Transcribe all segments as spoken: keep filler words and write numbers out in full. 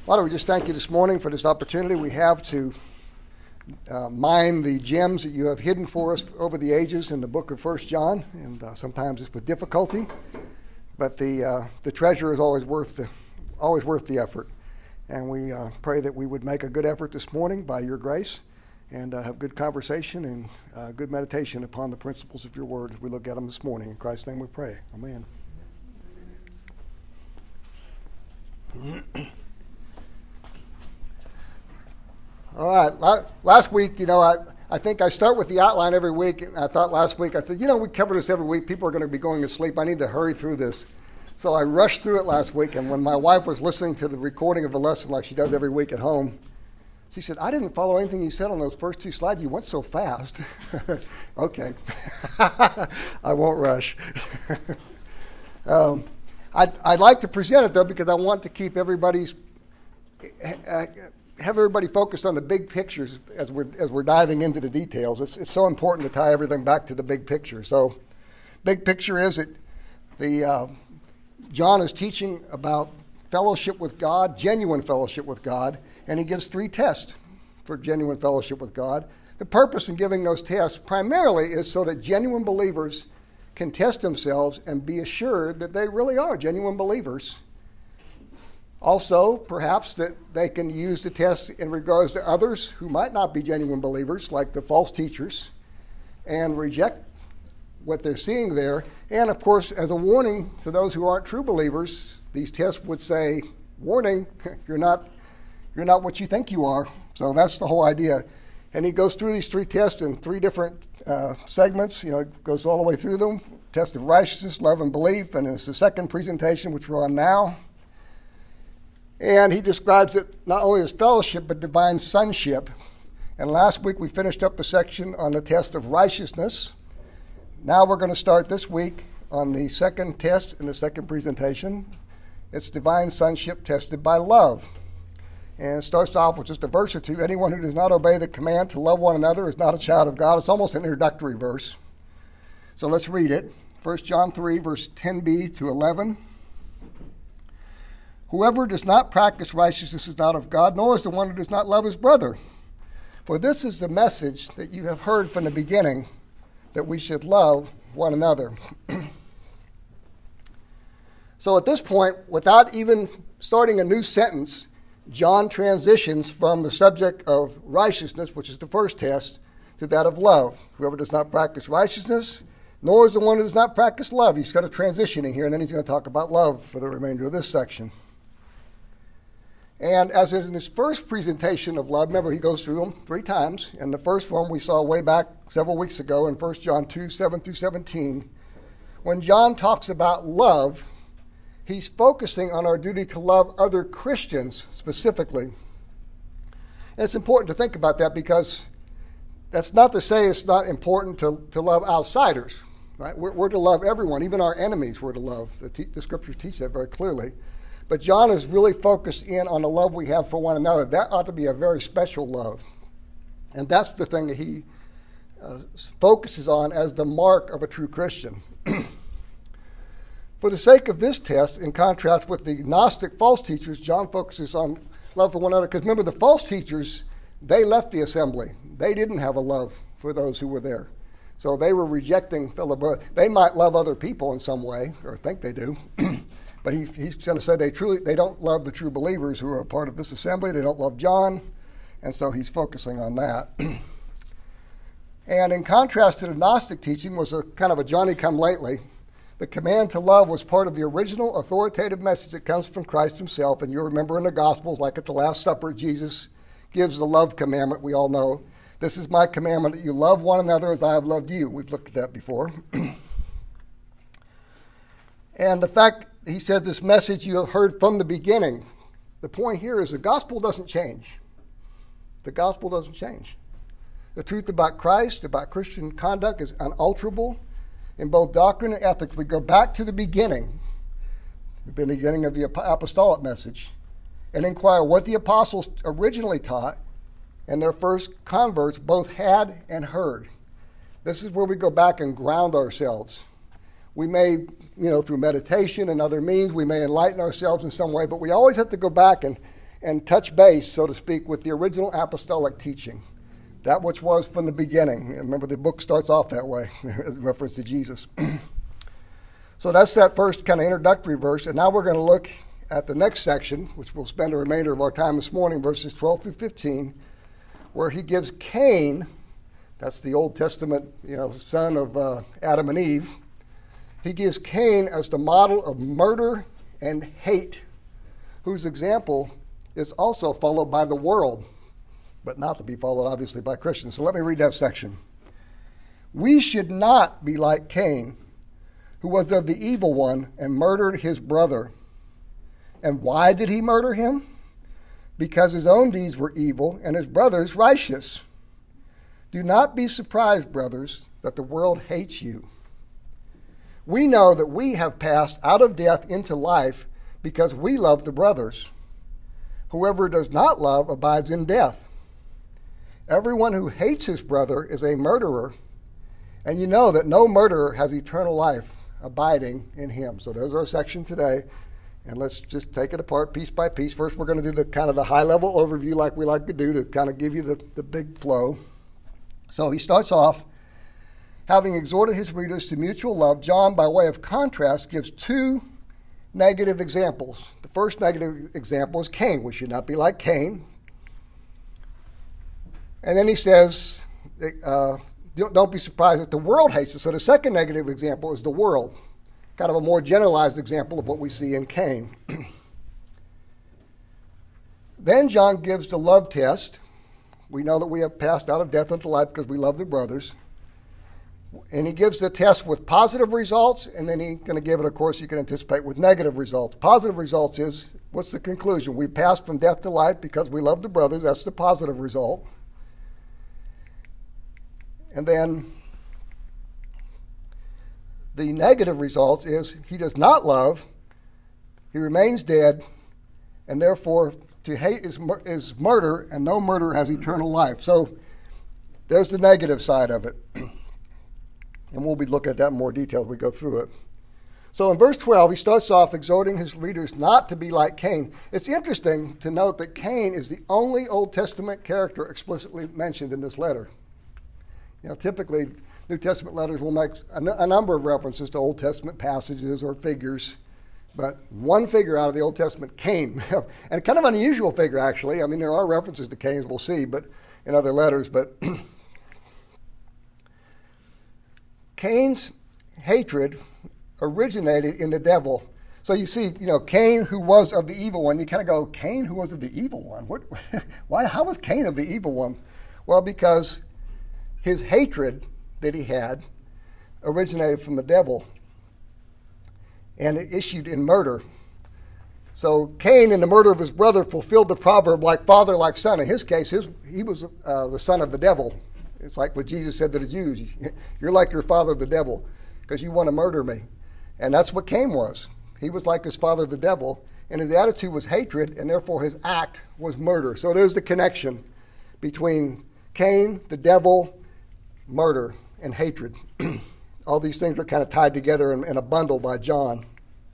Father, we just thank you this morning for this opportunity we have to uh, mine the gems that you have hidden for us over the ages in the book of First John, and uh, sometimes it's with difficulty, but the uh, the treasure is always worth the always worth the effort. And we uh, pray that we would make a good effort this morning by your grace, and uh, have good conversation and uh, good meditation upon the principles of your word as we look at them this morning. In Christ's name we pray. Amen. All right, last week, you know, I, I think I start with the outline every week, and I thought last week, I said, you know, we cover this every week. People are going to be going to sleep. I need to hurry through this. So I rushed through it last week, and when my wife was listening to the recording of the lesson like she does every week at home, she said, I didn't follow anything you said on those first two slides. You went so fast. Okay. I won't rush. um, I'd, I'd like to present it, though, because I want to keep everybody's... Uh, have everybody focused on the big pictures as we're as we're diving into the details. It's it's so important to tie everything back to the big picture. So, big picture is that the uh, John is teaching about fellowship with God, genuine fellowship with God, and he gives three tests for genuine fellowship with God. The purpose in giving those tests primarily is so that genuine believers can test themselves and be assured that they really are genuine believers. Also, perhaps that they can use the test in regards to others who might not be genuine believers, like the false teachers, and reject what they're seeing there. And, of course, as a warning to those who aren't true believers, these tests would say, warning, you're not, you're not what you think you are. So that's the whole idea. And he goes through these three tests in three different uh, segments. You know, goes all the way through them. Test of righteousness, love, and belief. And it's the second presentation, which we're on now. And he describes it not only as fellowship, but divine sonship. And last week we finished up a section on the test of righteousness. Now we're going to start this week on the second test in the second presentation. It's divine sonship tested by love. And it starts off with just a verse or two. Anyone who does not obey the command to love one another is not a child of God. It's almost an introductory verse. So let's read it. First John three, verse ten b to eleven. Whoever does not practice righteousness is not of God, nor is the one who does not love his brother. For this is the message that you have heard from the beginning, that we should love one another. So at this point, without even starting a new sentence, John transitions from the subject of righteousness, which is the first test, to that of love. Whoever does not practice righteousness, nor is the one who does not practice love. He's got a transitioning here, and then he's going to talk about love for the remainder of this section. And as in his first presentation of love, remember he goes through them three times. And the first one we saw way back several weeks ago in First John two, seven through seventeen. When John talks about love, he's focusing on our duty to love other Christians specifically. And it's important to think about that, because that's not to say it's not important to, to love outsiders. Right? We're, we're to love everyone, even our enemies we're to love. The, te- the scriptures teach that very clearly. But John is really focused in on the love we have for one another. That ought to be a very special love. And that's the thing that he uh, focuses on as the mark of a true Christian. For the sake of this test, in contrast with the Gnostic false teachers, John focuses on love for one another. Because remember, the false teachers, they left the assembly. They didn't have a love for those who were there. So they were rejecting fellow brothers. They might love other people in some way, or think they do. But he, he's going to say they truly they don't love the true believers who are a part of this assembly. They don't love John, and so he's focusing on that. And in contrast to the Gnostic teaching was a kind of a Johnny-come-lately. The command to love was part of the original authoritative message that comes from Christ himself. And you'll remember in the Gospels, like at the Last Supper, Jesus gives the love commandment we all know. This is my commandment, that you love one another as I have loved you. We've looked at that before. And the fact he said this message you have heard from the beginning. The point here is the gospel doesn't change. The gospel doesn't change. The truth about Christ, about Christian conduct, is unalterable in both doctrine and ethics. We go back to the beginning, the beginning of the apostolic message, and inquire what the apostles originally taught and their first converts both had and heard. This is where we go back and ground ourselves. We may, you know, through meditation and other means, we may enlighten ourselves in some way, but we always have to go back and, and touch base, so to speak, with the original apostolic teaching, that which was from the beginning. Remember, the book starts off that way, as reference to Jesus. So that's that first kind of introductory verse, and now we're going to look at the next section, which we'll spend the remainder of our time this morning, verses twelve through fifteen, where he gives Cain, that's the Old Testament, you know, son of uh, Adam and Eve, he gives Cain as the model of murder and hate, whose example is also followed by the world, but not to be followed, obviously, by Christians. So let me read that section. We should not be like Cain, who was of the evil one and murdered his brother. And why did he murder him? Because his own deeds were evil and his brother's righteous. Do not be surprised, brothers, that the world hates you. We know that we have passed out of death into life because we love the brothers. Whoever does not love abides in death. Everyone who hates his brother is a murderer, and you know that no murderer has eternal life abiding in him. So there's our section today, and let's just take it apart piece by piece. First, we're going to do the kind of the high-level overview like we like to do to kind of give you the, the big flow. So he starts off, having exhorted his readers to mutual love, John, by way of contrast, gives two negative examples. The first negative example is Cain. We should not be like Cain. And then he says, uh, don't be surprised that the world hates us. So the second negative example is the world, kind of a more generalized example of what we see in Cain. Then John gives the love test. We know that we have passed out of death into life because we love the brothers. And he gives the test with positive results, and then he's going to give it, of course, you can anticipate, with negative results. Positive results is, what's the conclusion? We passed from death to life because we love the brothers. That's the positive result. And then the negative results is he does not love, he remains dead, and therefore to hate is, is murder, and no murderer has eternal life. So there's the negative side of it. And we'll be looking at that in more detail as we go through it. So in verse twelve, he starts off exhorting his readers not to be like Cain. It's interesting to note that Cain is the only Old Testament character explicitly mentioned in this letter. You know, typically, New Testament letters will make a, n- a number of references to Old Testament passages or figures, but one figure out of the Old Testament, Cain, and kind of an unusual figure, actually. I mean, there are references to Cain, as we'll see, but in other letters, but Cain's hatred originated in the devil. So you see, you know, Cain, who was of the evil one, you kind of go, Cain, who was of the evil one? What? Why? How was Cain of the evil one? Well, because his hatred that he had originated from the devil, and it issued in murder. So Cain, in the murder of his brother, fulfilled the proverb, like father, like son. In his case, his, he was uh, the son of the devil. It's like what Jesus said to the Jews, you're like your father, the devil, because you want to murder me. And that's what Cain was. He was like his father, the devil, and his attitude was hatred, and therefore his act was murder. So there's the connection between Cain, the devil, murder, and hatred. All these things are kind of tied together in, in a bundle by John.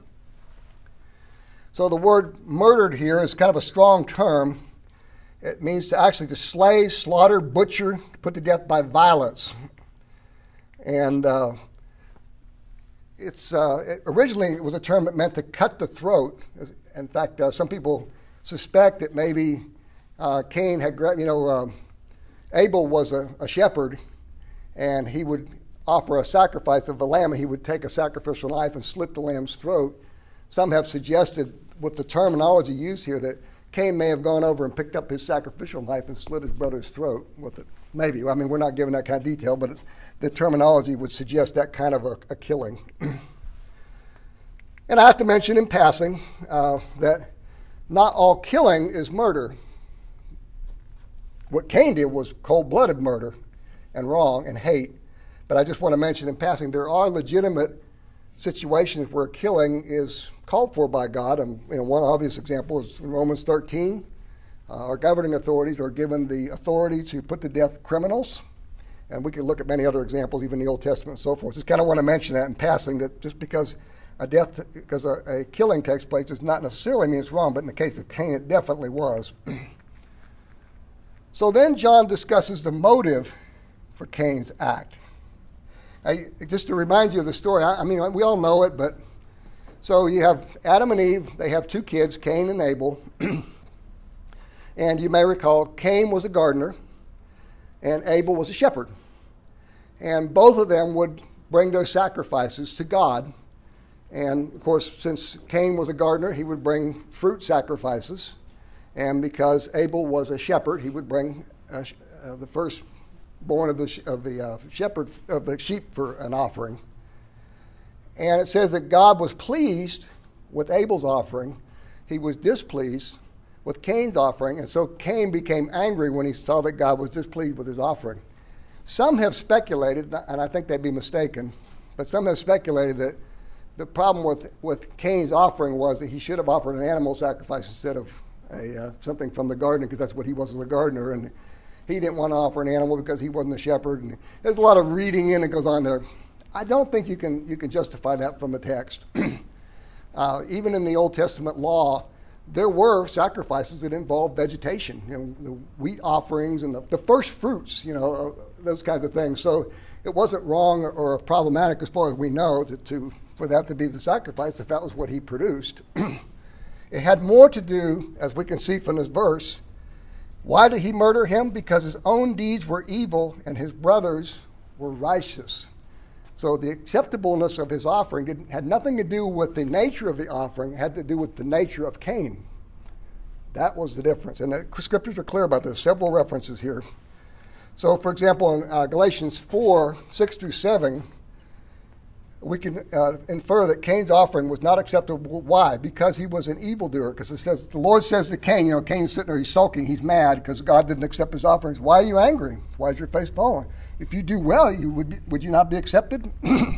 So the word murdered here is kind of a strong term. It means to actually to slay, slaughter, butcher, put to death by violence. And uh, it's uh, it, originally it was a term that meant to cut the throat. In fact, uh, some people suspect that maybe uh, Cain had, you know, uh, Abel was a, a shepherd, and he would offer a sacrifice of a lamb, and he would take a sacrificial knife and slit the lamb's throat. Some have suggested, with the terminology used here, that Cain may have gone over and picked up his sacrificial knife and slit his brother's throat with it. Maybe. I mean, we're not given that kind of detail, but it, the terminology would suggest that kind of a, a killing. And I have to mention in passing uh, that not all killing is murder. What Cain did was cold-blooded murder and wrong and hate. But I just want to mention in passing, there are legitimate situations where killing is called for by God. And you know, one obvious example is in Romans thirteen. Uh, our governing authorities are given the authority to put to death criminals. And we could look at many other examples, even the Old Testament and so forth. Just kind of want to mention that in passing, that just because a death, because a, a killing takes place, does not necessarily mean it's wrong, but in the case of Cain, it definitely was. So then John discusses the motive for Cain's act. I, just to remind you of the story, I, I mean, we all know it, but so you have Adam and Eve, they have two kids, Cain and Abel. And you may recall, Cain was a gardener, and Abel was a shepherd. And both of them would bring their sacrifices to God. And, of course, since Cain was a gardener, he would bring fruit sacrifices. And because Abel was a shepherd, he would bring uh, uh, the firstborn of the, sh- of the uh, shepherd of the sheep for an offering. And it says that God was pleased with Abel's offering. He was displeased with Cain's offering, and so Cain became angry when he saw that God was displeased with his offering. Some have speculated, and I think they'd be mistaken, but some have speculated that the problem with, with Cain's offering was that he should have offered an animal sacrifice instead of a, uh, something from the garden, because that's what he was as a gardener, and he didn't want to offer an animal because he wasn't a shepherd. And there's a lot of reading in that goes on there. I don't think you can you can justify that from the text. uh, even in the Old Testament law, there were sacrifices that involved vegetation, you know, the wheat offerings and the, the first fruits, you know, uh, those kinds of things. So it wasn't wrong or, or problematic, as far as we know, to, to for that to be the sacrifice if that was what he produced. It had more to do, as we can see from this verse. Why did he murder him? Because his own deeds were evil and his brothers were righteous. So the acceptableness of his offering didn't, had nothing to do with the nature of the offering. It had to do with the nature of Cain. That was the difference. And the scriptures are clear about this. Several references here. So, for example, in uh, Galatians four, six through seven, we can uh, infer that Cain's offering was not acceptable. Why? Because he was an evildoer. Because it says, the Lord says to Cain, you know, Cain's sitting there, he's sulking, he's mad because God didn't accept his offerings. Why are you angry? Why is your face fallen? If you do well, you would be, would you not be accepted?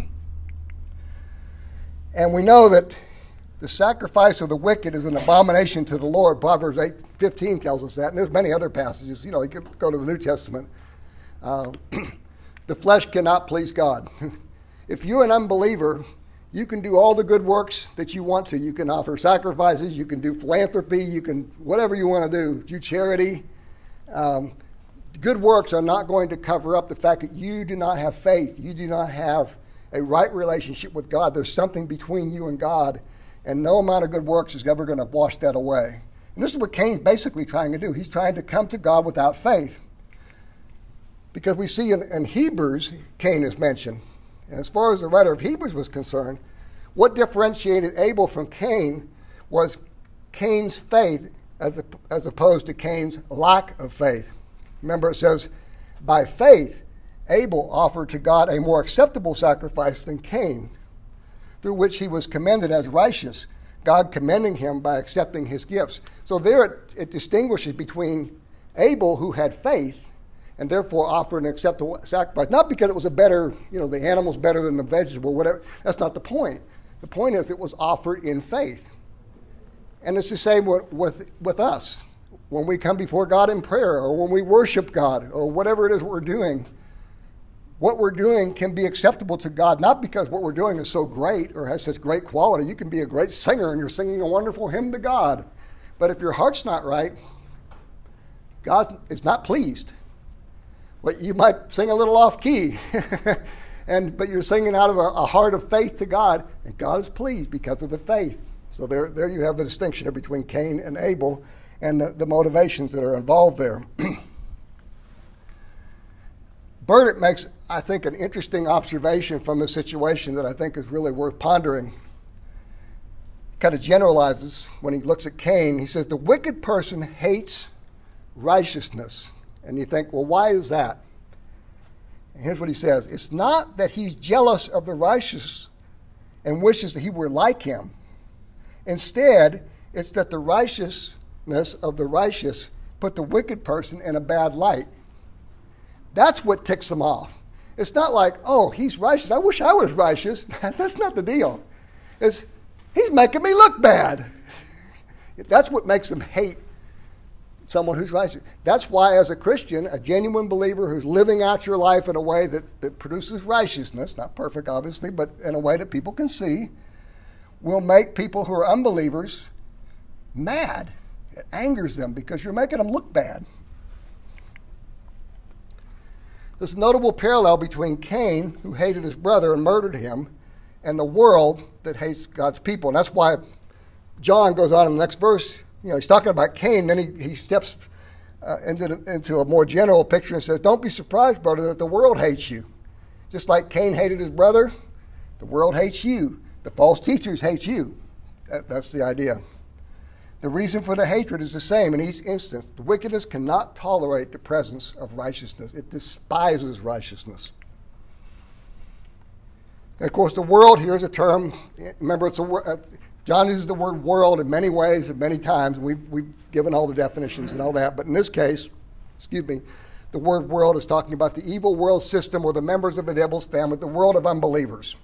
And we know that the sacrifice of the wicked is an abomination to the Lord. Proverbs eight fifteen tells us that. And there's many other passages. You know, you can go to the New Testament. Uh, the flesh cannot please God. If you're an unbeliever, you can do all the good works that you want to. You can offer sacrifices. You can do philanthropy. You can, whatever you want to do, do charity. Um, good works are not going to cover up the fact that you do not have faith. You do not have a right relationship with God. There's something between you and God, and no amount of good works is ever going to wash that away. And this is what Cain's basically trying to do. He's trying to come to God without faith. Because we see in, in Hebrews, Cain is mentioned. And as far as the writer of Hebrews was concerned, what differentiated Abel from Cain was Cain's faith as, a, as opposed to Cain's lack of faith. Remember, it says, by faith, Abel offered to God a more acceptable sacrifice than Cain, through which he was commended as righteous, God commending him by accepting his gifts. So there it, it distinguishes between Abel, who had faith, and therefore offered an acceptable sacrifice. Not because it was a better, you know, the animal's better than the vegetable, whatever. That's not the point. The point is it was offered in faith. And it's the same with, with, with us. When we come before God in prayer, or when we worship God, or whatever it is we're doing, what we're doing can be acceptable to God, not because what we're doing is so great or has such great quality. You can be a great singer and you're singing a wonderful hymn to God. But if your heart's not right, God is not pleased. But you might sing a little off key, and but you're singing out of a, a heart of faith to God, and God is pleased because of the faith. So there, there you have the distinction between Cain and Abel, and the, the motivations that are involved there. Burnett makes, I think, an interesting observation from the situation that I think is really worth pondering. Kind of generalizes when he looks at Cain. He says, the wicked person hates righteousness. And you think, well, why is that? And here's what he says. It's not that he's jealous of the righteous and wishes that he were like him. Instead, it's that the righteousness of the righteous put the wicked person in a bad light. That's what ticks him off. It's not like, oh, he's righteous. I wish I was righteous. That's not the deal. It's, he's making me look bad. That's what makes him hate someone who's righteous. That's why, as a Christian, a genuine believer who's living out your life in a way that, that produces righteousness, not perfect, obviously, but in a way that people can see, will make people who are unbelievers mad. It angers them because you're making them look bad. There's a notable parallel between Cain, who hated his brother and murdered him, and the world that hates God's people. And that's why John goes on in the next verse. You know, he's talking about Cain, then he, he steps uh, into, into a more general picture and says, don't be surprised, brother, that the world hates you. Just like Cain hated his brother, the world hates you. The false teachers hate you. That, that's the idea. The reason for the hatred is the same in each instance. The wickedness cannot tolerate the presence of righteousness. It despises righteousness. And of course, the world here is a term. Remember, it's a, uh, John uses the word world in many ways and many times. We've, we've given all the definitions and all that. But in this case, excuse me, the word world is talking about the evil world system or the members of the devil's family, the world of unbelievers.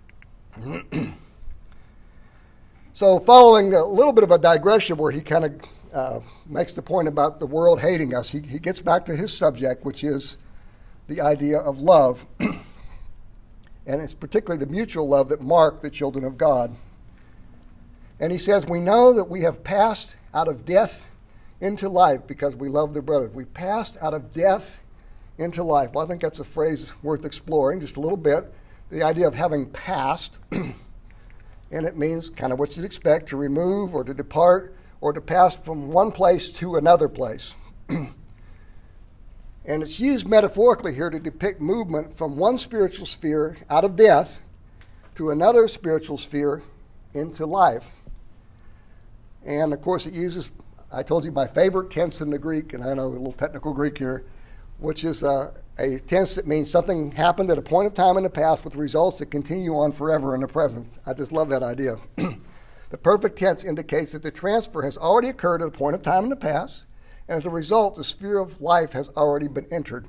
So following a little bit of a digression where he kind of uh, makes the point about the world hating us, he, he gets back to his subject, which is the idea of love. And it's particularly the mutual love that marked the children of God. And he says, we know that we have passed out of death into life because we love the brothers. We passed out of death into life. Well, I think that's a phrase worth exploring just a little bit. The idea of having passed, and it means kind of what you'd expect, to remove or to depart or to pass from one place to another place. And it's used metaphorically here to depict movement from one spiritual sphere out of death to another spiritual sphere into life. And of course it uses, I told you my favorite tense in the Greek, and I know a little technical Greek here, which is uh, a tense that means something happened at a point of time in the past with results that continue on forever in the present. I just love that idea. The perfect tense indicates that the transfer has already occurred at a point of time in the past, and as a result, the sphere of life has already been entered.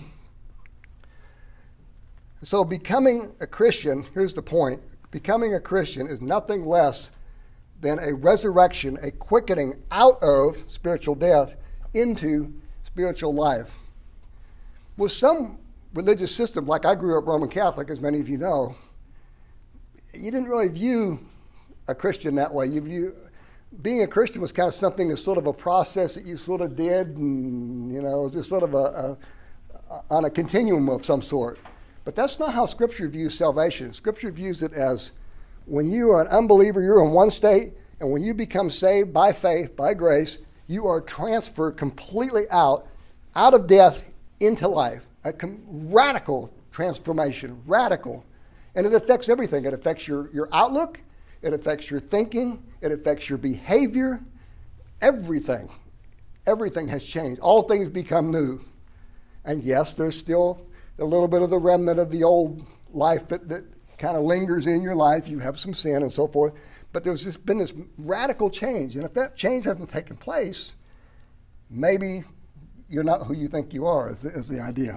So becoming a Christian, here's the point, becoming a Christian is nothing less than a resurrection, a quickening out of spiritual death into spiritual life. With some religious system, like I grew up Roman Catholic, as many of you know, you didn't really view a Christian that way. You view being a Christian was kind of something that's sort of a process that you sort of did, and you know, just sort of a, a on a continuum of some sort. But that's not how Scripture views salvation. Scripture views it as when you are an unbeliever, you're in one state, and when you become saved by faith, by grace, you are transferred completely out, out of death into life. A com- radical transformation, radical. And it affects everything. It affects your, your outlook. It affects your thinking. It affects your behavior. Everything. Everything has changed. All things become new. And yes, there's still a little bit of the remnant of the old life that, that kind of lingers in your life. You have some sin and so forth. But there's just been this radical change. And if that change hasn't taken place, maybe you're not who you think you are, is the, is the idea.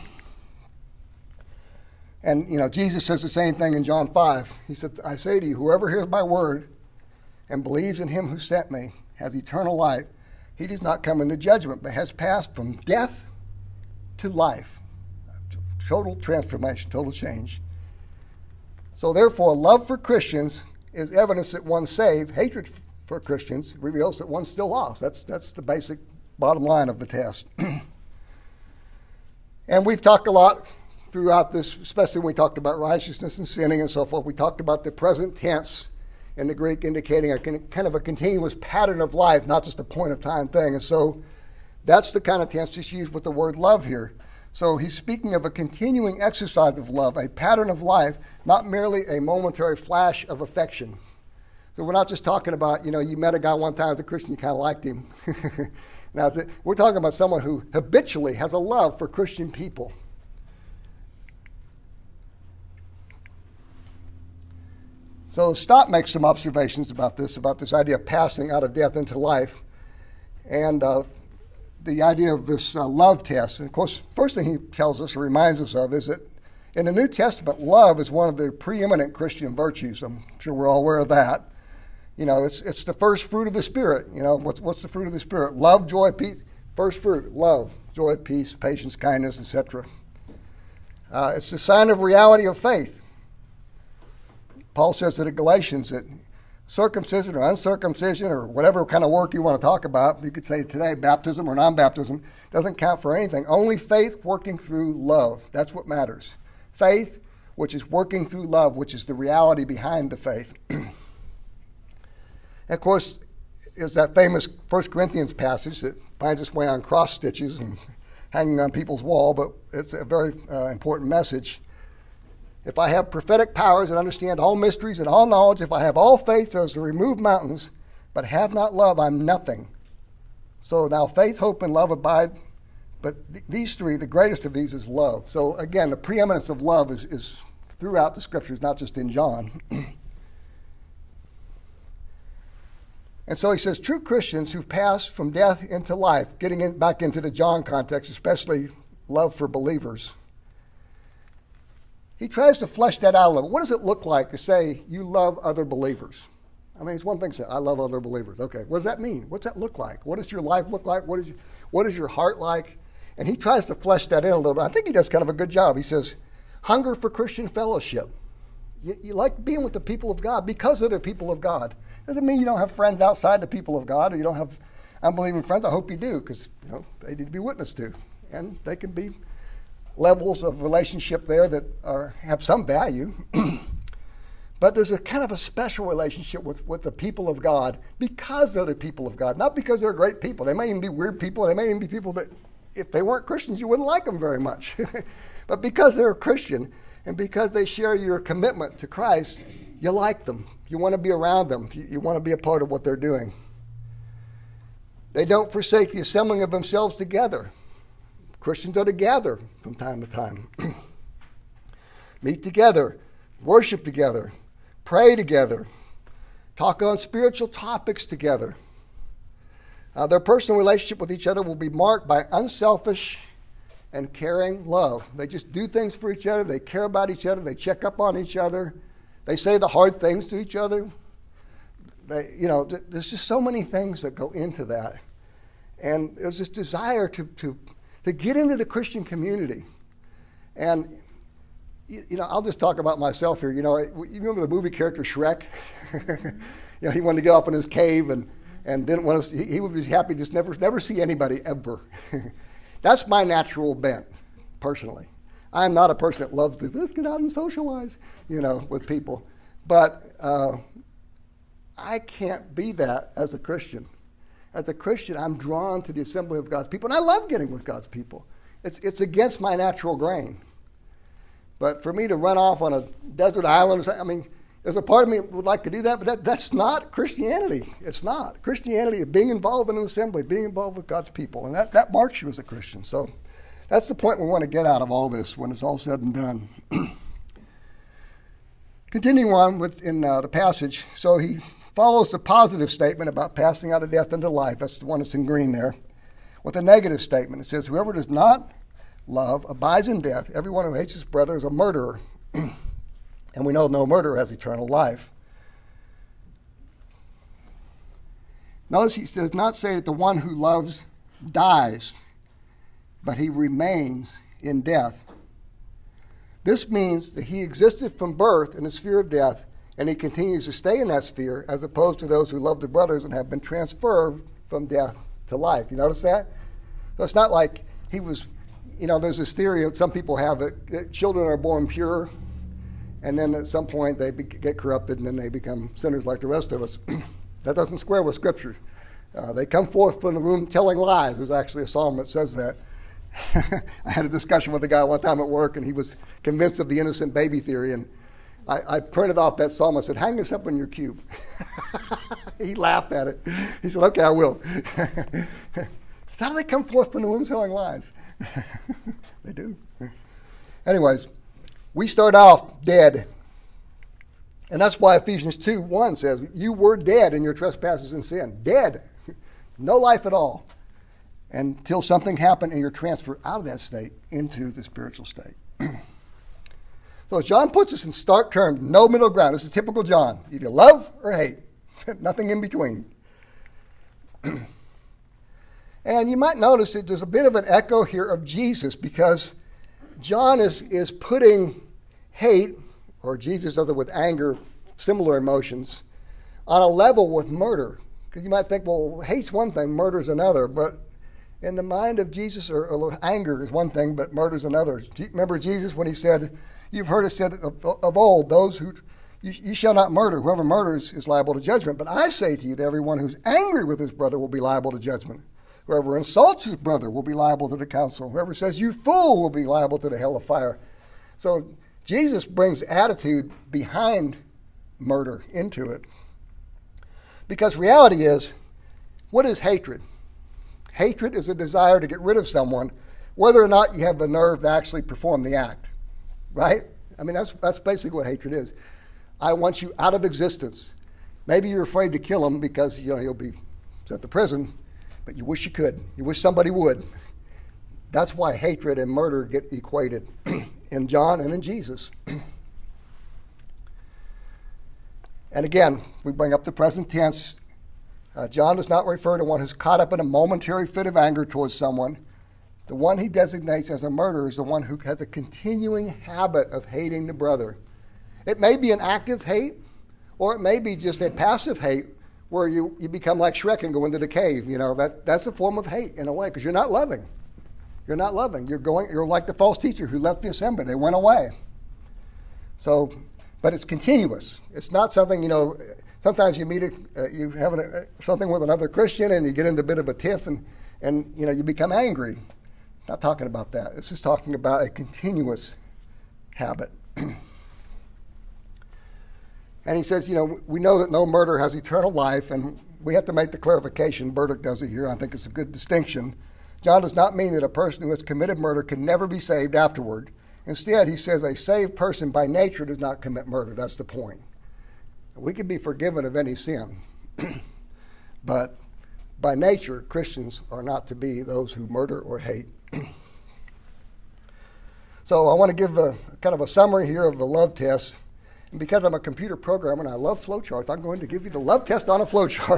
And, you know, Jesus says the same thing in John five. He said, I say to you, whoever hears my word and believes in him who sent me has eternal life. He does not come into judgment, but has passed from death to life. Total transformation, total change. So therefore, love for Christians is evidence that one's saved. Hatred for Christians reveals that one's still lost. That's, that's the basic bottom line of the test. And we've talked a lot throughout this, especially when we talked about righteousness and sinning and so forth. We talked about the present tense in the Greek indicating a kind of a continuous pattern of life, not just a point of time thing. And so that's the kind of tense that's used with the word love here. So he's speaking of a continuing exercise of love, a pattern of life, not merely a momentary flash of affection. So we're not just talking about, you know, you met a guy one time as a Christian, you kind of liked him. Now, we're talking about someone who habitually has a love for Christian people. So Stott makes some observations about this, about this idea of passing out of death into life, and uh, the idea of this uh, love test. And of course, first thing he tells us or reminds us of is that in the New Testament, love is one of the preeminent Christian virtues. I'm sure we're all aware of that. You know, it's it's the first fruit of the Spirit. You know, what's what's the fruit of the Spirit? Love, joy, peace. First fruit, love, joy, peace, patience, kindness, et cetera. Uh, it's the sign of reality of faith. Paul says that in Galatians that circumcision or uncircumcision or whatever kind of work you want to talk about, you could say today baptism or non-baptism, doesn't count for anything. Only faith working through love. That's what matters. Faith, which is working through love, which is the reality behind the faith. And of course, is that famous First Corinthians passage that finds its way on cross stitches and hanging on people's wall, but it's a very uh, important message. If I have prophetic powers and understand all mysteries and all knowledge, if I have all faith so as to remove mountains, but have not love, I'm nothing. So now faith, hope, and love abide, but th- these three, the greatest of these is love. So again, the preeminence of love is, is throughout the scriptures, not just in John. And so he says, true Christians who pass from death into life, getting in, back into the John context, especially love for believers. He tries to flesh that out a little. What does it look like to say you love other believers? I mean, it's one thing to say, I love other believers. Okay, what does that mean? What's that look like? What does your life look like? What is, your, what is your heart like? And he tries to flesh that in a little bit. I think he does kind of a good job. He says, hunger for Christian fellowship. You, you like being with the people of God because of the people of God. Doesn't mean you don't have friends outside the people of God or you don't have unbelieving friends. I hope you do because you know they need to be witnessed to. And they can be levels of relationship there that are have some value. But there's a kind of a special relationship with, with the people of God because they're the people of God, not because they're great people. They may even be weird people. They may even be people that if they weren't Christians, you wouldn't like them very much. But because they're a Christian and because they share your commitment to Christ, you like them. You want to be around them. You, you want to be a part of what they're doing. They don't forsake the assembling of themselves together. Christians are to gather from time to time. Meet together, worship together, pray together, talk on spiritual topics together. Uh, their personal relationship with each other will be marked by unselfish and caring love. They just do things for each other. They care about each other. They check up on each other. They say the hard things to each other. They, you know, th- there's just so many things that go into that. And there's this desire to, to, to get into the Christian community. And, you, you know, I'll just talk about myself here. You know, you remember the movie character Shrek? You know, he wanted to get off in his cave and, and didn't want to, he, he would be happy to just never, never see anybody ever. That's my natural bent, personally. I'm not a person that loves to let's get out and socialize, you know, with people. But uh, I can't be that as a Christian. As a Christian, I'm drawn to the assembly of God's people, and I love getting with God's people. It's it's against my natural grain. But for me to run off on a desert island, or something, I mean, there's a part of me that would like to do that, but that, that's not Christianity. It's not. Christianity is being involved in an assembly, being involved with God's people, and that, that marks you as a Christian. So that's the point we want to get out of all this when it's all said and done. Continuing on with in uh, the passage, so he follows the positive statement about passing out of death into life. That's the one that's in green there. With a negative statement, it says, whoever does not love abides in death. Everyone who hates his brother is a murderer. And we know no murderer has eternal life. Notice he does not say that the one who loves dies, but he remains in death. This means that he existed from birth in the sphere of death, and he continues to stay in that sphere, as opposed to those who love their brothers and have been transferred from death to life. You notice that? So it's not like he was, you know, there's this theory that some people have that, that children are born pure, and then at some point they be, get corrupted, and then they become sinners like the rest of us. That doesn't square with Scripture. Uh, they come forth from the womb telling lies. There's actually a psalm that says that. I had a discussion with a guy one time at work, and he was convinced of the innocent baby theory, and I, I printed off that psalm. I said, hang this up in your cube. He laughed at it. He said, okay, I will. How do they come forth from the womb telling lies? They do. Anyways, we start off dead. And that's why Ephesians two one says, you were dead in your trespasses and sin. Dead. No life at all. Until something happened and you're transferred out of that state into the spiritual state. So John puts us in stark terms, no middle ground. This is typical John. Either love or hate. Nothing in between. And you might notice that there's a bit of an echo here of Jesus, because John is, is putting hate, or Jesus does it with anger, similar emotions, on a level with murder. Because you might think, well, hate's one thing, murder's another. But in the mind of Jesus, or, or anger is one thing, but murder's another. Remember Jesus when he said, you've heard it said of, of old, those who, you, you shall not murder. Whoever murders is liable to judgment. But I say to you, to everyone who's angry with his brother will be liable to judgment. Whoever insults his brother will be liable to the council. Whoever says, you fool, will be liable to the hell of fire. So Jesus brings attitude behind murder into it. Because reality is, what is hatred? Hatred is a desire to get rid of someone, whether or not you have the nerve to actually perform the act. Right? I mean, that's that's basically what hatred is. I want you out of existence. Maybe you're afraid to kill him because, you know, he'll be sent to prison, but you wish you could. You wish somebody would. That's why hatred and murder get equated in John and in Jesus. And again, we bring up the present tense. Uh, John does not refer to one who's caught up in a momentary fit of anger towards someone. The one he designates as a murderer is the one who has a continuing habit of hating the brother. It may be an active hate, or it may be just a passive hate where you, you become like Shrek and go into the cave. You know, that, that's a form of hate in a way, because you're not loving. You're not loving. You're going. You're like the false teacher who left the assembly. They went away. So, but it's continuous. It's not something, you know, sometimes you meet, a, uh, you have a, uh, something with another Christian and you get into a bit of a tiff and, and, you know, you become angry. Not talking about that. This is talking about a continuous habit. And he says, you know, we know that no murder has eternal life, and we have to make the clarification. Burdick does it here. I think it's a good distinction. John does not mean that a person who has committed murder can never be saved afterward. Instead, he says a saved person by nature does not commit murder. That's the point. We can be forgiven of any sin. But by nature, Christians are not to be those who murder or hate. So I want to give a kind of a summary here of the love test. And because I'm a computer programmer and I love flowcharts, I'm going to give you the love test on a flowchart.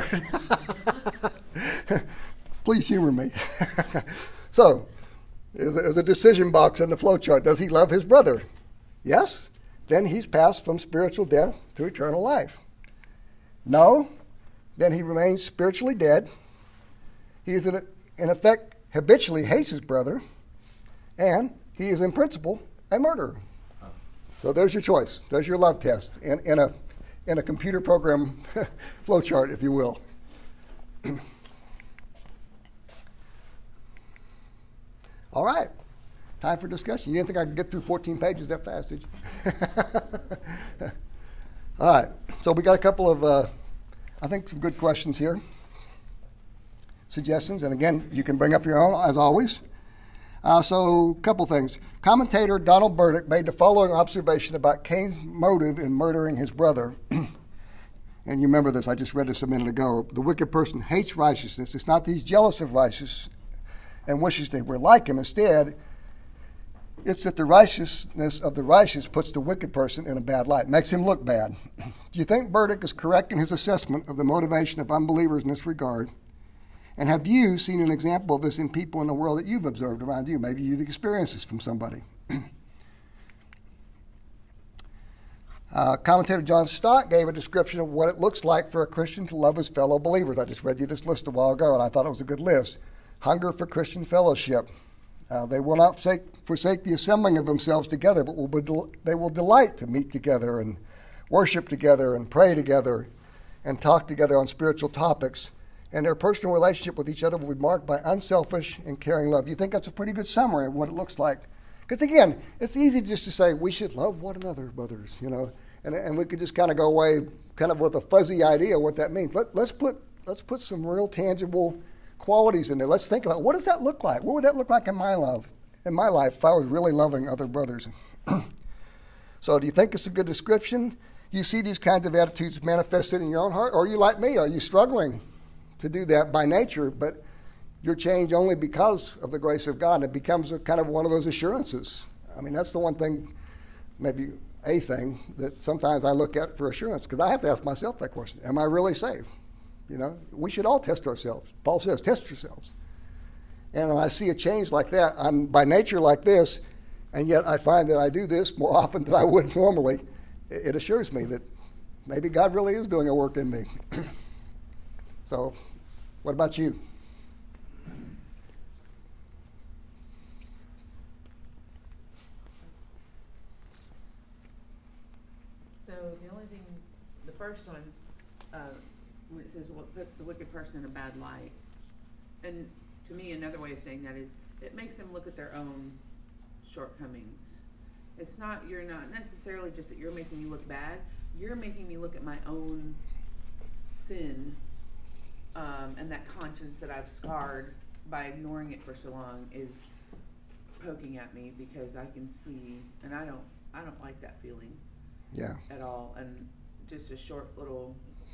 Please humor me. So, there's a decision box in the flowchart. Does he love his brother? Yes? Then he's passed from spiritual death to eternal life. No? Then he remains spiritually dead. He is, in, in effect, habitually hates his brother. And he is, in principle, a murderer. So there's your choice. There's your love test in, in a in a computer program flowchart, if you will. All right. Time for discussion. You didn't think I could get through fourteen pages that fast, did you? All right. So we got a couple of, uh, I think, some good questions here. Suggestions. And again, you can bring up your own, as always. Uh, so, a couple things. Commentator Donald Burdick made the following observation about Cain's motive in murdering his brother. And you remember this, I just read this a minute ago. The wicked person hates righteousness. It's not that he's jealous of righteousness and wishes they were like him. Instead, it's that the righteousness of the righteous puts the wicked person in a bad light, makes him look bad. Do you think Burdick is correct in his assessment of the motivation of unbelievers in this regard? And have you seen an example of this in people in the world that you've observed around you? Maybe you've experienced this from somebody. uh, commentator John Stott gave a description of what it looks like for a Christian to love his fellow believers. I just read you this list a while ago, and I thought it was a good list. Hunger for Christian fellowship. Uh, they will not forsake, forsake the assembling of themselves together, but will be del- they will delight to meet together and worship together and pray together and talk together on spiritual topics. And their personal relationship with each other will be marked by unselfish and caring love. You think that's a pretty good summary of what it looks like? Because again, it's easy just to say we should love one another, brothers, you know, and and we could just kind of go away, kind of with a fuzzy idea of what that means. Let, let's put let's put some real tangible qualities in there. Let's think about what does that look like? What would that look like in my love, in my life, if I was really loving other brothers? So, do you think it's a good description? You see these kinds of attitudes manifested in your own heart, or are you like me? Are you struggling to do that by nature, but you're changed only because of the grace of God, and it becomes a kind of one of those assurances. I mean, that's the one thing, maybe a thing, that sometimes I look at for assurance, because I have to ask myself that question. Am I really saved? You know, we should all test ourselves. Paul says, test yourselves. And when I see a change like that, I'm by nature like this, and yet I find that I do this more often than I would normally. It assures me that maybe God really is doing a work in me. So, what about you? So the only thing, the first one, uh, when it says, well, it puts the wicked person in a bad light. And to me, another way of saying that is, it makes them look at their own shortcomings. It's not, you're not necessarily just that you're making me look bad, you're making me look at my own sin, um, and that conscience that I've scarred by ignoring it for so long is poking at me, because I can see, and I don't, I don't like that feeling. Yeah. At all. And just a short little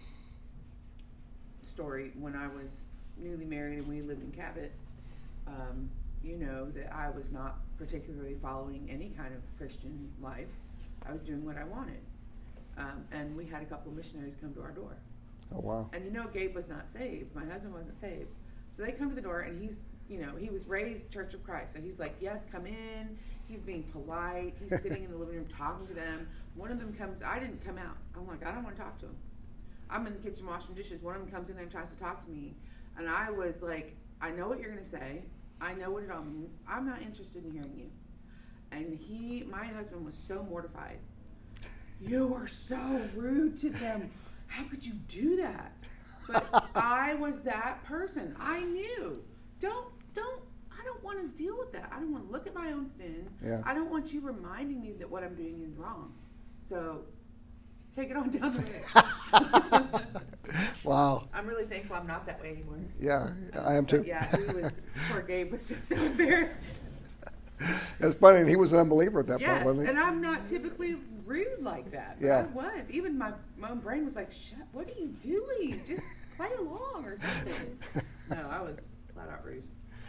story, when I was newly married and we lived in Cabot, um, you know that I was not particularly following any kind of Christian life. I was doing what I wanted. Um, and we had a couple of missionaries come to our door. Oh, wow. And you know, Gabe was not saved. My husband wasn't saved. So they come to the door, and he's, you know, he was raised Church of Christ. So he's like, yes, come in. He's being polite. He's sitting in the living room talking to them. One of them comes, I didn't come out. I'm like, I don't want to talk to him. I'm in the kitchen washing dishes. One of them comes in there and tries to talk to me. And I was like, I know what you're going to say. I know what it all means. I'm not interested in hearing you. And he, my husband was so mortified. You were so rude to them. How could you do that? But I was that person. I knew. Don't, don't, I don't want to deal with that. I don't want to look at my own sin. Yeah. I don't want you reminding me that what I'm doing is wrong. So take it on down the road. Wow. I'm really thankful I'm not that way anymore. Yeah, I am too. But yeah, he was, poor Gabe was just so embarrassed. It's funny, and he was an unbeliever at that Yes, point, wasn't he? and I'm not typically rude like that. But Yeah. I was. Even my, my own brain was like, "Shut! What are you doing? Just play along or something." No, I was flat out rude.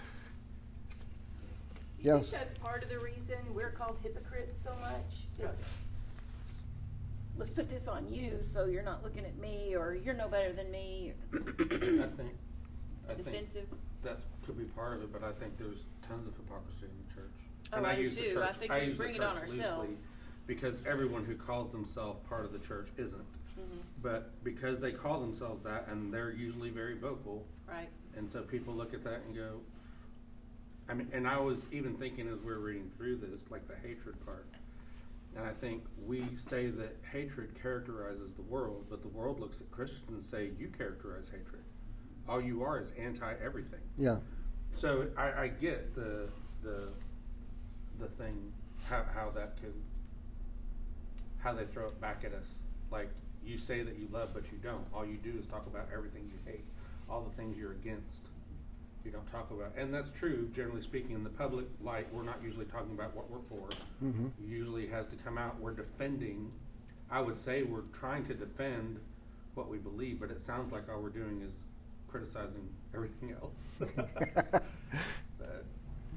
You Yes. think that's part of the reason we're called hypocrites so much? It's, let's put this on you so you're not looking at me, or you're no better than me. I think, I think Defensive. that could be part of it, but I think there's tons of hypocrisy in the church. Oh, And I do use the too. church- I think I we use the bring it on church loosely ourselves. Because everyone who calls themselves part of the church isn't. Mm-hmm. But because they call themselves that, and they're usually very vocal, Right. and so people look at that and go, I mean, and I was even thinking as we were reading through this, like the hatred part. And I think we say that hatred characterizes the world, but the world looks at Christians and say, you characterize hatred. All you are is anti-everything. Yeah. So I, I get the the the thing, how, how that could, how they throw it back at us. Like, you say that you love, but you don't. All you do is talk about everything you hate, all the things you're against. You don't talk about, and that's true, generally speaking. In the public light, we're not usually talking about what we're for. Mm-hmm. Usually has to come out, we're defending. I would say we're trying to defend what we believe, but it sounds like all we're doing is criticizing everything else. But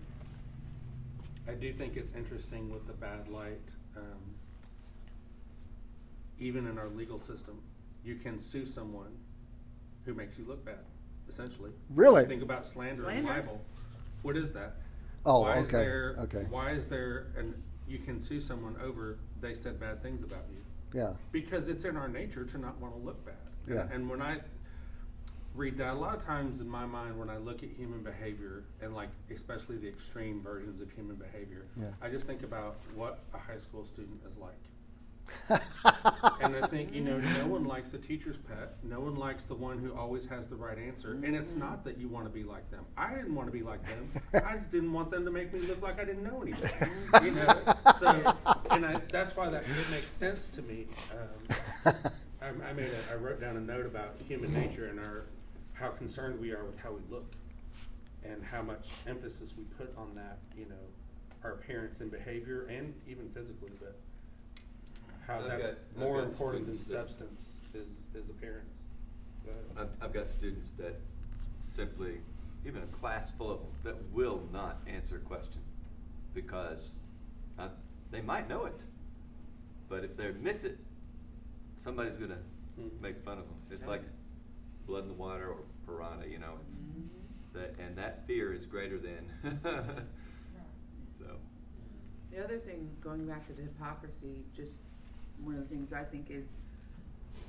I do think it's interesting with the bad light. Um, even in our legal system, you can sue someone who makes you look bad, essentially. Really? Think about slander, Slander? and libel. What is that? Oh, why okay. Is there, okay. Why is there, and you can sue someone over they said bad things about you? Yeah. Because it's in our nature to not want to look bad. Yeah. And, and when I read that, a lot of times in my mind, when I look at human behavior, and like especially the extreme versions of human behavior, Yeah. I just think about what a high school student is like. And I think, you know, no one likes the teacher's pet. No one likes the one who always has the right answer. And it's not that you want to be like them. I didn't want to be like them. I just didn't want them to make me look like I didn't know anything. You know, so and I, that's why that it makes sense to me. Um, I, I made a, I wrote down a note about human nature and our how concerned we are with how we look, and how much emphasis we put on that. You know, our appearance and behavior, and even physically, but. How I've that's got- I've more got important than students that- substance is, is appearance. Go ahead. I've, I've got students that simply, even a class full of them, that will not answer a question because uh, they might know it, but if they miss it, somebody's going to Mm. make fun of them. It's Oh, like yeah. blood in the water or piranha, you know. It's Mhm. that, and that fear is greater than. So. The other thing, going back to the hypocrisy, just one of the things I think is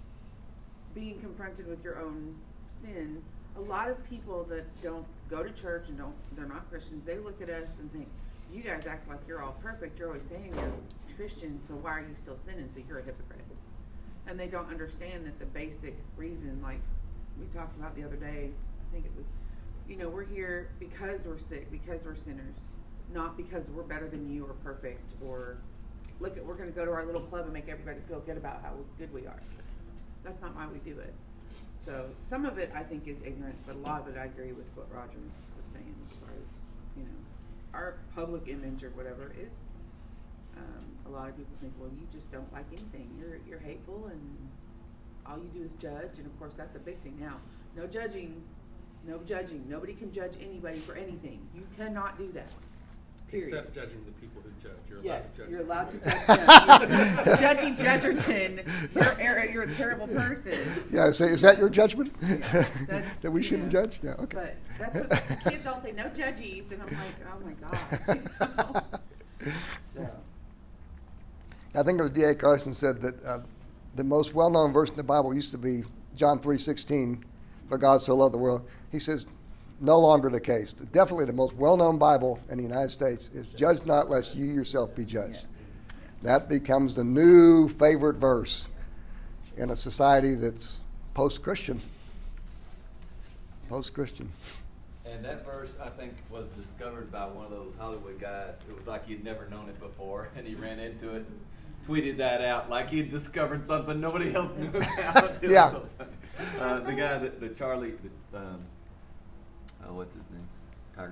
being confronted with your own sin, a lot of people that don't go to church and don't, they're not Christians, they look at us and think, you guys act like you're all perfect. You're always saying you're Christian, so why are you still sinning? So you're a hypocrite. And they don't understand that the basic reason, like we talked about the other day, I think it was, you know, we're here because we're sick, because we're sinners, not because we're better than you or perfect, or look at, we're going to go to our little club and make everybody feel good about how good we are. That's not why we do it. So some of it I think is ignorance, but a lot of it I agree with what Roger was saying as far as, you know, our public image or whatever is, um, a lot of people think, well, you just don't like anything. You're you're hateful and all you do is judge. And of course that's a big thing now. No judging, no judging. Nobody can judge anybody for anything. You cannot do that. Period. Except judging the people who judge. You're allowed yes, to judge. you're allowed to judge them. Judging Judgerton, you're, you're a terrible person. Yeah, so is that your judgment? Yeah, that's, that we shouldn't yeah. judge? Yeah, okay. But that's what the kids all say, no judgies. And I'm like, oh my gosh. You know? So. I think it was D A Carson said that uh, the most well-known verse in the Bible used to be John three sixteen, for God so loved the world. He says, no longer the case. Definitely the most well-known Bible in the United States is judge not lest you yourself be judged. Yeah. That becomes the new favorite verse in a society that's post-Christian. Post-Christian. And that verse, I think, was discovered by one of those Hollywood guys. It was like he'd never known it before, and he ran into it, tweeted that out like he'd discovered something nobody else knew about. It yeah. was so funny. Uh, the guy, that, the Charlie, the, um, oh, what's his name? Tiger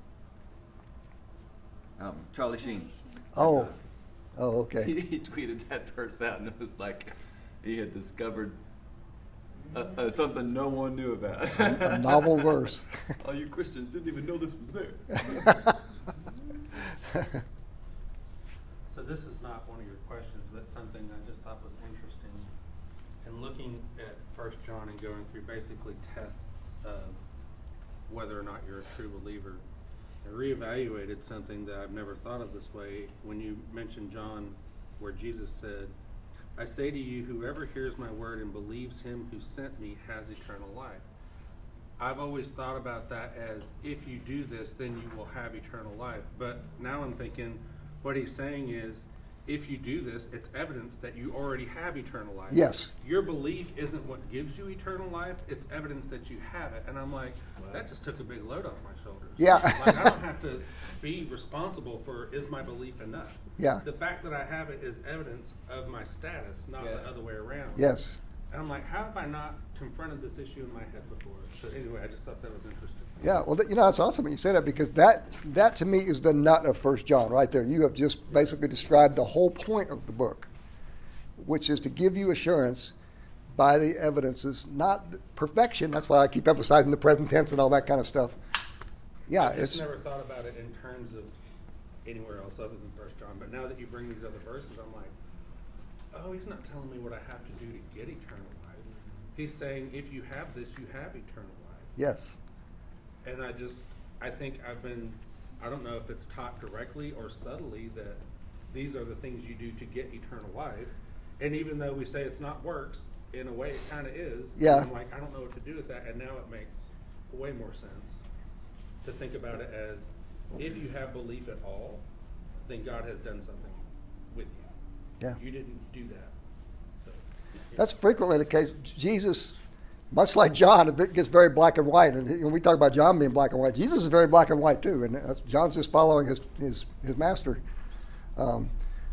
Blood. Um, Charlie Sheen. Oh. Oh, okay. He, he tweeted that verse out, and it was like he had discovered uh, uh, something no one knew about. A novel verse. All you Christians didn't even know this was there. So this is not one of your questions, but something I just thought was interesting. And looking at First John and going through basically tests of whether or not you're a true believer, I reevaluated something that I've never thought of this way when you mentioned John, where Jesus said, I say to you, whoever hears my word and believes him who sent me has eternal life. I've always thought about that as, if you do this, then you will have eternal life. But now I'm thinking, what he's saying is, if you do this, it's evidence that you already have eternal life. Yes. Your belief isn't what gives you eternal life, it's evidence that you have it. And I'm like, wow. That just took a big load off my shoulders. Yeah. Like, I don't have to be responsible for, is my belief enough? Yeah. The fact that I have it is evidence of my status, not yeah. the other way around. Yes. And I'm like, how have I not confronted this issue in my head before? So anyway, I just thought that was interesting. Yeah, well, you know, it's awesome when you say that, because that, that to me is the nut of First John right there. You have just basically described the whole point of the book, which is to give you assurance by the evidences, not perfection. That's why I keep emphasizing the present tense and all that kind of stuff. Yeah, I just it's never thought about it in terms of anywhere else other than First John. But now that you bring these other verses, I'm like, oh, he's not telling me what I have to do to get eternal life. He's saying, if you have this, you have eternal life. yes. And I just, I think I've been, I don't know if it's taught directly or subtly that these are the things you do to get eternal life. And even though we say it's not works, in a way it kind of is. Yeah. And I'm like, I don't know what to do with that. And now it makes way more sense to think about it as, if you have belief at all, then God has done something with you. Yeah. You didn't do that. So, yeah. That's frequently the case. Jesus, much like John, it gets very black and white. And when we talk about John being black and white, Jesus is very black and white too. And that's, John's just following his his, his master. Um,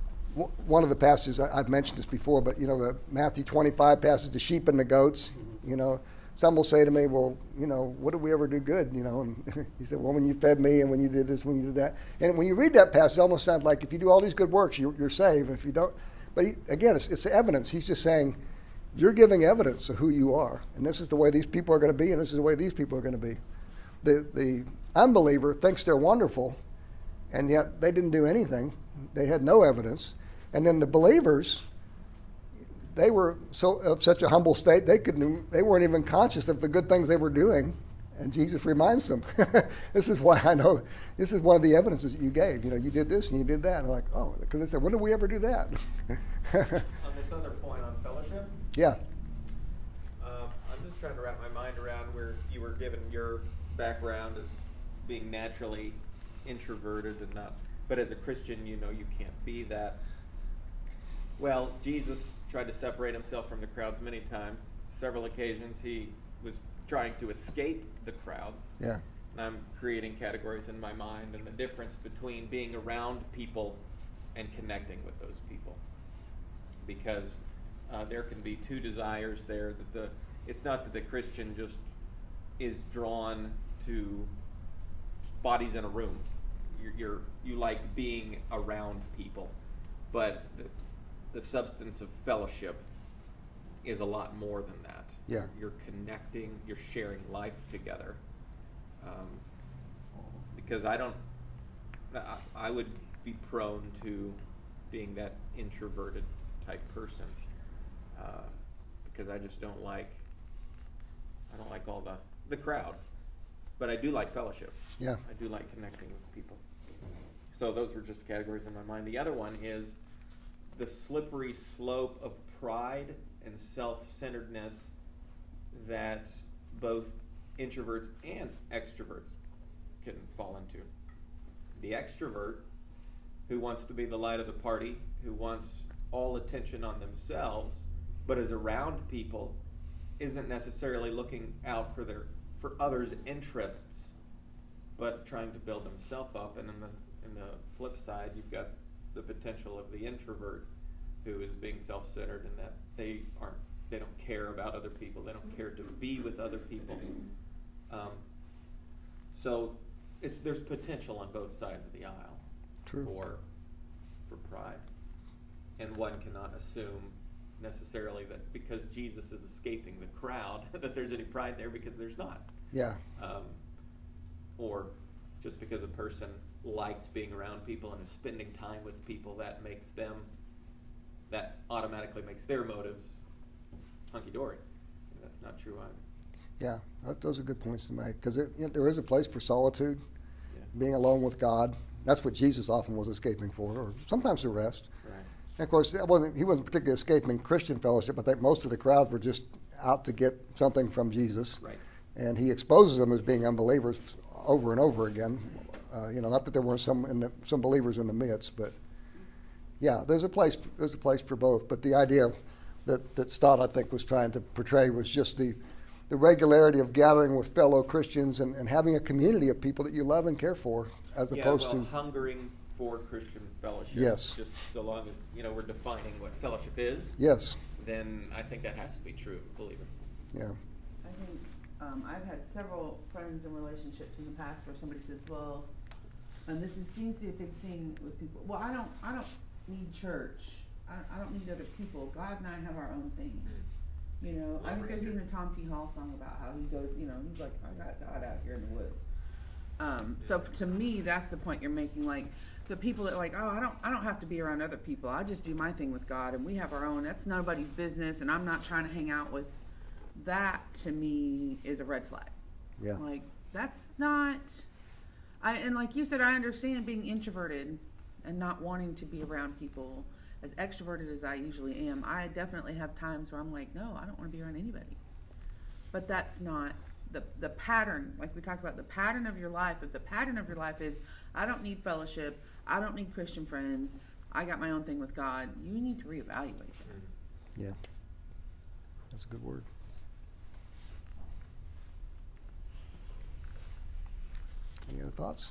w- one of the passages, I, I've mentioned this before, but, you know, the Matthew twenty-five passage, the sheep and the goats, mm-hmm. you know, some will say to me, well, you know, what did we ever do good? You know, and he said, well, when you fed me and when you did this, when you did that. And when you read that passage, it almost sounds like if you do all these good works, you're, you're saved. And if you don't, but he, again, it's, it's evidence. He's just saying, you're giving evidence of who you are. And this is the way these people are going to be, and this is the way these people are going to be. The, the unbeliever thinks they're wonderful, and yet they didn't do anything. They had no evidence. And then the believers, they were so of such a humble state, they couldn't, they weren't even conscious of the good things they were doing. And Jesus reminds them, this is why I know, this is one of the evidences that you gave. You know, you did this and you did that. And I'm like, oh, because they said, when did we ever do that? On this other point on fellowship, Yeah. wrap my mind around where you were given your background as being naturally introverted and not, but as a Christian, you know, you can't be that. Well, Jesus tried to separate himself from the crowds many times. Several occasions he was trying to escape the crowds. Yeah. And I'm creating categories in my mind and the difference between being around people and connecting with those people. Because uh, there can be two desires there. That the it's not that the Christian just is drawn to bodies in a room. You're, you're you like being around people, but the, the substance of fellowship is a lot more than that. Yeah. You're connecting, you're sharing life together. Um, because I don't, I, I would be prone to being that introverted type person. Uh, because I just don't like, I don't like all the, the crowd. But I do like fellowship. Yeah. I do like connecting with people. So those were just categories in my mind. The other one is the slippery slope of pride and self-centeredness that both introverts and extroverts can fall into. The extrovert, who wants to be the light of the party, who wants all attention on themselves, but is around people, isn't necessarily looking out for their for others' interests, but trying to build himself up. And in the in the flip side, you've got the potential of the introvert, who is being self-centered in that they aren't they don't care about other people. They don't care to be with other people. Um, so it's there's potential on both sides of the aisle. True. for for pride, and one cannot assume necessarily that because Jesus is escaping the crowd that there's any pride there, because there's not. Yeah. Um, or just because a person likes being around people and is spending time with people, that makes them, that automatically makes their motives hunky-dory. And that's not true either. Yeah, that, those are good points to make, because you know, there is a place for solitude, Yeah. being alone with God. That's what Jesus often was escaping for, or sometimes the rest. Right. And of course, that wasn't, he wasn't particularly escaping Christian fellowship. I think most of the crowd were just out to get something from Jesus. Right. And he exposes them as being unbelievers over and over again. Uh, you know, not that there weren't some in the, some believers in the midst, but yeah, there's a place there's a place for both. But the idea that that Stott, I think, was trying to portray was just the the regularity of gathering with fellow Christians and, and having a community of people that you love and care for, as yeah, opposed well, to hungering for Christian fellowship. Yes. Just so long as, you know, we're defining what fellowship is, yes, then I think that has to be true of a believer. yeah, I think um, I've had several friends and relationships in the past where somebody says, "Well," and this is, seems to be a big thing with people. Well, I don't, I don't need church. I, I don't need other people. God and I have our own thing. You know, I think there's even a Tom T. Hall song about how he goes. You know, he's like, "I got God out here in the woods." Um, so to me, that's the point you're making. Like the people that are like, "Oh, I don't, I don't have to be around other people. I just do my thing with God, and we have our own. That's nobody's business, and I'm not trying to hang out with." That to me is a red flag. yeah, Like that's not. I and like you said, I understand being introverted and not wanting to be around people. As extroverted as I usually am, I definitely have times where I'm like, no, I don't want to be around anybody. But that's not the the pattern. Like we talked about, the pattern of your life. If the pattern of your life is, I don't need fellowship, I don't need Christian friends, I got my own thing with God, you need to reevaluate that. yeah. That's a good word. Any other thoughts?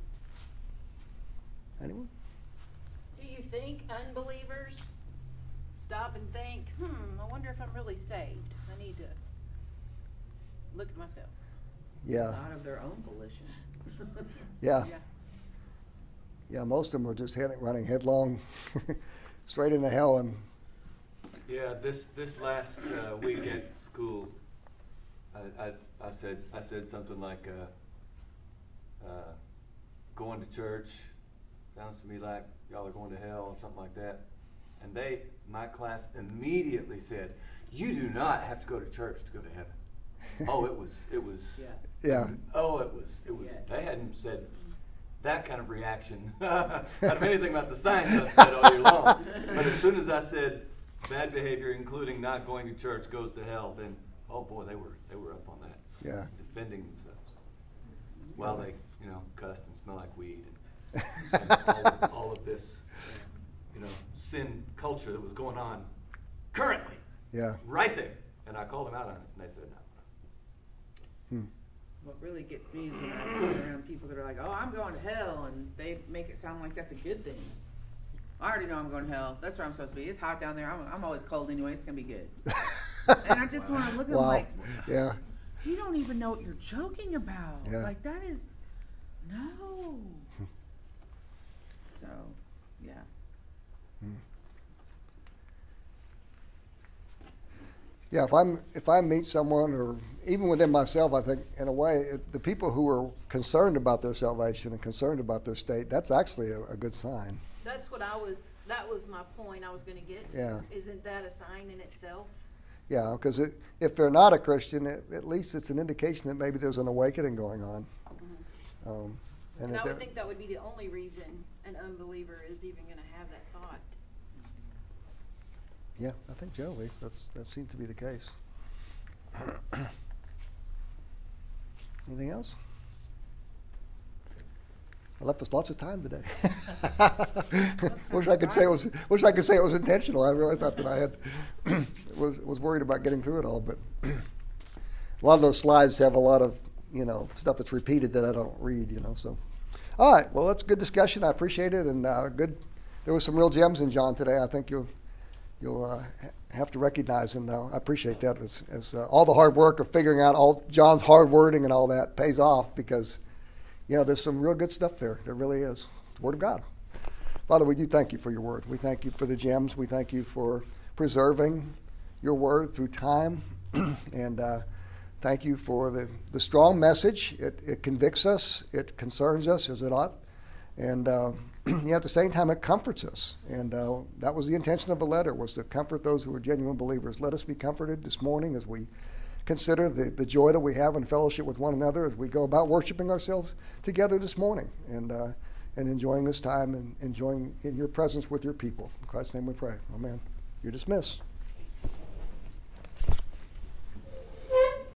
Anyone? Do you think unbelievers stop and think, hmm, I wonder if I'm really saved? I need to look at myself. Yeah, Not of their own volition. yeah, Yeah. yeah. Most of them are just heading, running headlong, straight into hell. And Yeah, this this last uh, week at school, I, I I said I said something like, uh, uh, "Going to church sounds to me like y'all are going to hell," or something like that. And they, my class, immediately said, "You do not have to go to church to go to heaven." Oh, it was it was. Yeah. yeah, Oh, it was it was. Yes. They hadn't said that kind of reaction out of anything about the science I've said all year long. But as soon as I said bad behavior, including not going to church, goes to hell, then oh boy, they were they were up on that. Yeah. Defending themselves. Yeah. While they, you know, cussed and smelled like weed and, and all, of, all of this, you know, sin culture that was going on currently. Yeah. Right there. And I called them out on it, and they said no. Hmm. What really gets me is when I'm around people that are like, "Oh, I'm going to hell," and they make it sound like that's a good thing. I already know I'm going to hell. That's where I'm supposed to be. It's hot down there. I'm, I'm always cold anyway. It's gonna be good. And I just want to look at them Wow. like, Yeah. you don't even know what you're joking about. Yeah. Like that is no. So, yeah. Yeah, if I'm if I meet someone, or even within myself, I think in a way it, the people who are concerned about their salvation and concerned about their state, that's actually a, a good sign. That's what I was, that was my point I was gonna get to. Yeah. Isn't that a sign in itself? Yeah, because if they're not a Christian, it, at least it's an indication that maybe there's an awakening going on. Mm-hmm. Um, And and if I they're- would think that would be the only reason an unbeliever is even gonna have that thought. yeah, I think generally that's that seems to be the case. Anything else? I left us lots of time today. wish I could say it was. Wish I could say it was intentional. I really thought that I had was was worried about getting through it all, but a lot of those slides have a lot of you know stuff that's repeated that I don't read. You know, so all right. Well, that's a good discussion. I appreciate it, and uh, good. There was some real gems in John today. I think you'll you'll uh, ha- have to recognize, and uh, I appreciate that as, as uh, all the hard work of figuring out all John's hard wording and all that pays off because. You know, there's some real good stuff there. There really is. The Word of God. Father, we do thank you for your word. We thank you for the gems. We thank you for preserving your word through time. and uh, thank you for the, the strong message. It, it convicts us. It concerns us, as it ought. And uh, yet at the same time, it comforts us. And uh, that was the intention of the letter, was to comfort those who are genuine believers. Let us be comforted this morning as we consider the, the joy that we have in fellowship with one another as we go about worshiping ourselves together this morning and uh, and enjoying this time and enjoying in your presence with your people. In Christ's name we pray. Amen. You're dismissed.